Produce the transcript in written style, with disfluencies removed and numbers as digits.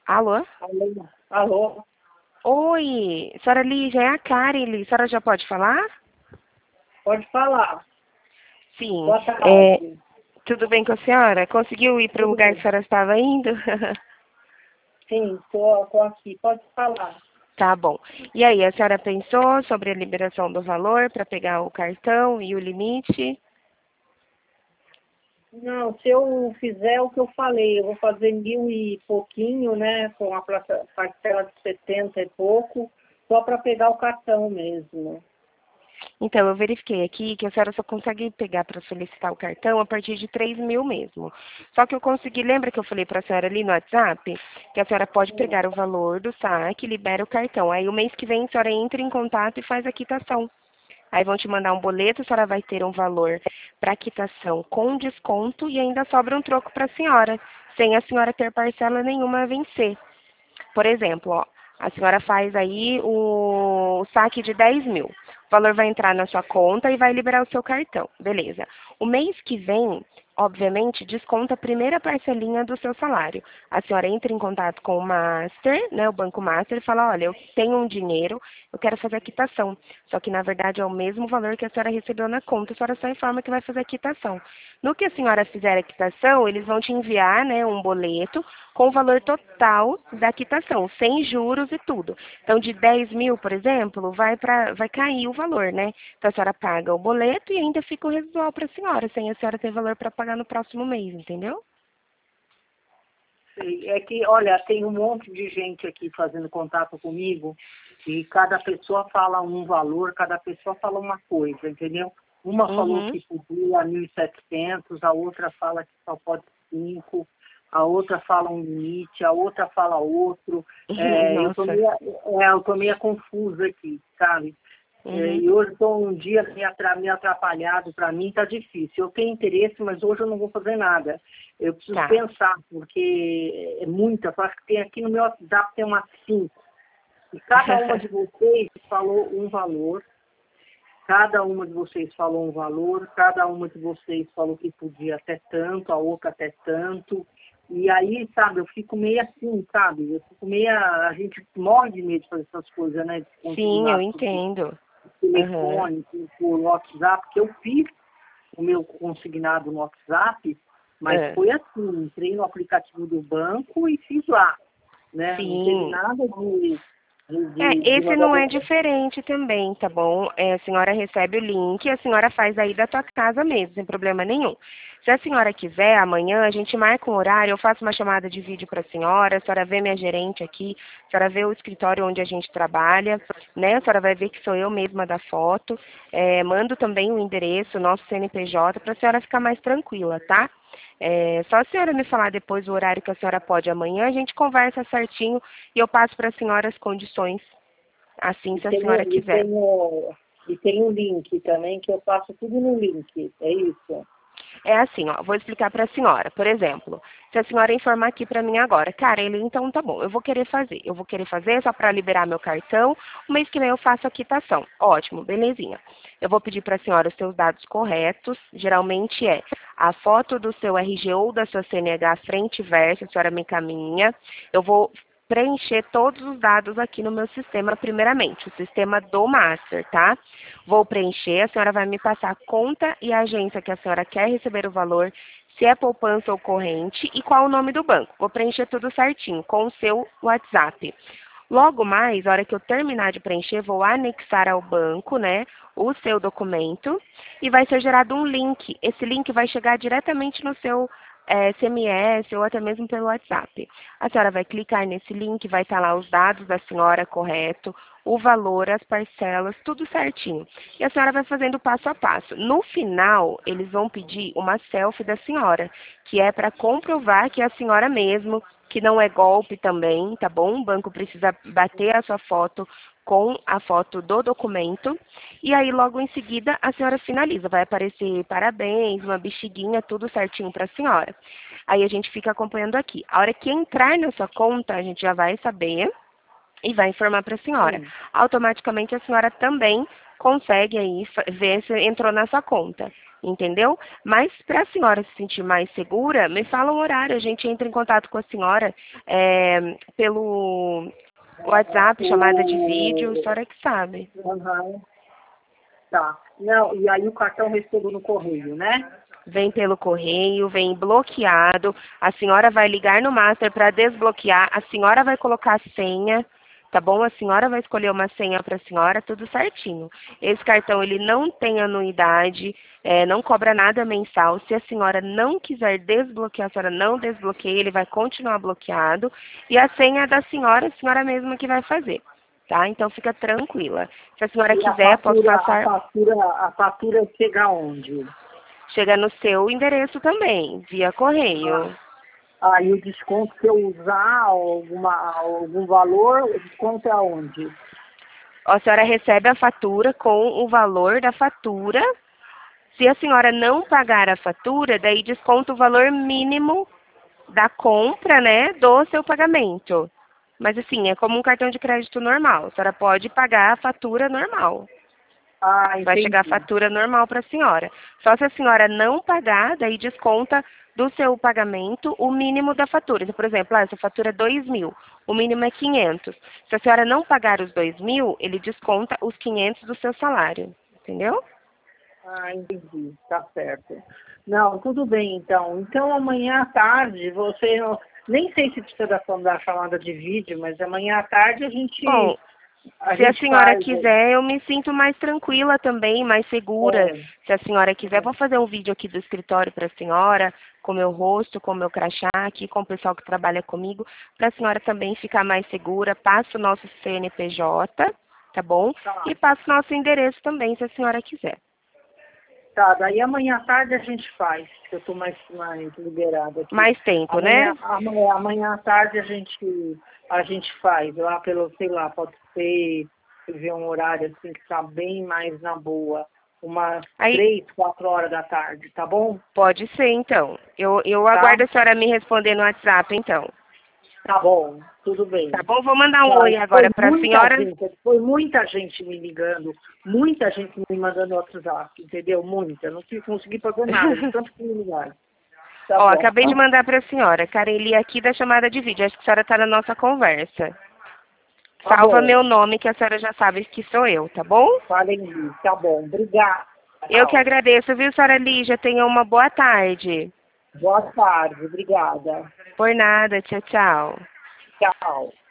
Alô? Alô? Alô? Oi, senhora Lígia, é a Karen. A senhora já pode falar? Pode falar. Sim. Boa tarde. Tudo bem com a senhora? Conseguiu ir para o Tudo lugar que a bem? senhora estava indo? Sim, tô aqui. Pode falar. Tá bom. E aí, a senhora pensou sobre a liberação do valor para pegar o cartão e o limite? Não, se eu fizer o que eu falei, eu vou fazer 1.000 e pouquinho, né? Com a parcela de 70 e pouco, só para pegar o cartão mesmo. Então, eu verifiquei aqui que a senhora só consegue pegar para solicitar o cartão a partir de 3.000 mesmo. Só que eu consegui, lembra que eu falei para a senhora ali no WhatsApp, que a senhora pode pegar o valor do saque e libera o cartão. Aí o mês que vem a senhora entra em contato e faz a quitação. Aí vão te mandar um boleto, a senhora vai ter um valor para quitação com desconto e ainda sobra um troco para a senhora, sem a senhora ter parcela nenhuma a vencer. Por exemplo, ó, a senhora faz aí o saque de 10.000. O valor vai entrar na sua conta e vai liberar o seu cartão. Beleza. O mês que vem, obviamente, desconta a primeira parcelinha do seu salário. A senhora entra em contato com o Master, né, o Banco Master, e fala, olha, eu tenho um dinheiro, eu quero fazer a quitação. Só que, na verdade, é o mesmo valor que a senhora recebeu na conta, a senhora só informa que vai fazer a quitação. No que a senhora fizer a quitação, eles vão te enviar, né, um boleto com o valor total da quitação, sem juros e tudo. Então, de 10.000, por exemplo, vai cair o valor, né? Então, a senhora paga o boleto e ainda fica o residual para a senhora, sem a senhora ter valor para pagar no próximo mês, entendeu? Sei. É que, olha, tem um monte de gente aqui fazendo contato comigo e cada pessoa fala um valor, cada pessoa fala uma coisa, entendeu? Uma falou Uhum. que podia 1.700, a outra fala que só pode 5, a outra fala um limite, a outra fala outro. Nossa. Eu tô meio confusa aqui, sabe? Uhum. E hoje estou um dia meio atrapalhado, para mim está difícil. Eu tenho interesse, mas hoje eu não vou fazer nada. Eu preciso Tá. pensar, porque é muita. Eu acho que tem aqui no meu WhatsApp tem umas 5. E cada uma de vocês falou um valor, cada uma de vocês falou um valor, cada uma de vocês falou que podia até tanto, a outra até tanto. E aí, sabe, eu fico meio assim, sabe? Eu fico meio. A gente morre de medo de fazer essas coisas, né? De Sim, eu consignado entendo. Aham. telefone, por WhatsApp, que eu fiz o meu consignado no WhatsApp, mas É. foi assim, entrei no aplicativo do banco e fiz lá, né? Não teve Sim. nada de Esse não mandar. é diferente também, tá bom? A senhora recebe o link e a senhora faz aí da tua casa mesmo, sem problema nenhum. Se a senhora quiser, amanhã a gente marca um horário, eu faço uma chamada de vídeo para a senhora vê minha gerente aqui, a senhora vê o escritório onde a gente trabalha, né? A senhora vai ver que sou eu mesma da foto. Mando também o endereço, nosso CNPJ, para a senhora ficar mais tranquila, tá? Só a senhora me falar depois o horário que a senhora pode amanhã, a gente conversa certinho e eu passo para a senhora as condições, assim, E se a tem, senhora o- e quiser. tem, o- e tem um link também, que eu faço tudo no link, é isso? É assim, ó, vou explicar para a senhora. Por exemplo, se a senhora informar aqui para mim agora, cara, ele então tá bom, eu vou querer fazer só para liberar meu cartão, o mês que vem eu faço a quitação. Ótimo, belezinha. Eu vou pedir para a senhora os seus dados corretos, geralmente é a foto do seu RG ou da sua CNH frente e verso, a senhora me encaminha. Eu vou preencher todos os dados aqui no meu sistema, primeiramente, o sistema do Master, tá? Vou preencher, a senhora vai me passar a conta e a agência que a senhora quer receber o valor, se é poupança ou corrente e qual o nome do banco. Vou preencher tudo certinho com o seu WhatsApp. Logo mais, na hora que eu terminar de preencher, vou anexar ao banco, né, o seu documento e vai ser gerado um link. Esse link vai chegar diretamente no seu SMS ou até mesmo pelo WhatsApp. A senhora vai clicar nesse link, vai estar lá os dados da senhora correto, o valor, as parcelas, tudo certinho. E a senhora vai fazendo passo a passo. No final, eles vão pedir uma selfie da senhora, que é para comprovar que é a senhora mesmo, que não é golpe também, tá bom? O banco precisa bater a sua foto com a foto do documento. E aí, logo em seguida, a senhora finaliza. Vai aparecer parabéns, uma bexiguinha, tudo certinho para a senhora. Aí a gente fica acompanhando aqui. A hora que entrar na sua conta, a gente já vai saber e vai informar para a senhora. Sim. Automaticamente a senhora também consegue aí ver se entrou na sua conta. Entendeu? Mas para a senhora se sentir mais segura, me fala um horário. A gente entra em contato com a senhora pelo WhatsApp, chamada de vídeo, a senhora que sabe. Uhum. Tá. Não, e aí o cartão recebo no correio, né? Vem pelo correio, vem bloqueado. A senhora vai ligar no Master para desbloquear. A senhora vai colocar a senha, tá bom? A senhora vai escolher uma senha para a senhora, tudo certinho. Esse cartão ele não tem anuidade, não cobra nada mensal. Se a senhora não quiser desbloquear, a senhora não desbloqueia, ele vai continuar bloqueado. E a senha é da senhora, a senhora mesma que vai fazer. Tá? Então fica tranquila. Se a senhora quiser, posso passar. A fatura chega onde? Chega no seu endereço também, via correio. E o desconto, se eu usar algum valor, o desconto é aonde? A senhora recebe a fatura com o valor da fatura. Se a senhora não pagar a fatura, daí desconta o valor mínimo da compra, né, do seu pagamento. Mas assim, é como um cartão de crédito normal. A senhora pode pagar a fatura normal. Vai chegar a fatura normal para a senhora. Só se a senhora não pagar, daí desconta do seu pagamento o mínimo da fatura. Então, por exemplo, essa fatura é 2.000, o mínimo é 500. Se a senhora não pagar os 2.000, ele desconta os 500 do seu salário. Entendeu? Entendi. Tá certo. Não, tudo bem, então. Então, amanhã à tarde, você... Nem sei se precisa da chamada de vídeo, mas amanhã à tarde a gente... Bom, se a senhora quiser, eu me sinto mais tranquila também, mais segura. Se a senhora quiser, vou fazer um vídeo aqui do escritório para a senhora, com meu rosto, com meu crachá, aqui com o pessoal que trabalha comigo, para a senhora também ficar mais segura. Passa o nosso CNPJ, tá bom? E passa o nosso endereço também, se a senhora quiser. Tá, daí amanhã à tarde a gente faz, que eu estou mais liberada aqui. Mais tempo, né? Amanhã à tarde a gente faz, lá pelo, sei lá, pode ser, ver um horário assim que está bem mais na boa, umas 3, 4 horas da tarde, tá bom? Pode ser, então. Eu aguardo a senhora me responder no WhatsApp, então. Tá bom, tudo bem. Tá bom, vou mandar um oi agora para a senhora. Foi muita gente me ligando, muita gente me mandando WhatsApp, entendeu? Muita, não consegui fazer nada, de tanto que me ligaram. Tá bom. Acabei de mandar para a senhora, Kareli aqui da chamada de vídeo, acho que a senhora está na nossa conversa. Salva meu nome, que a senhora já sabe que sou eu, tá bom? Falei, tá bom, obrigada. Eu que agradeço, viu, senhora Lígia? Tenha uma boa tarde. Boa tarde, obrigada. Por nada, tchau, tchau. Tchau.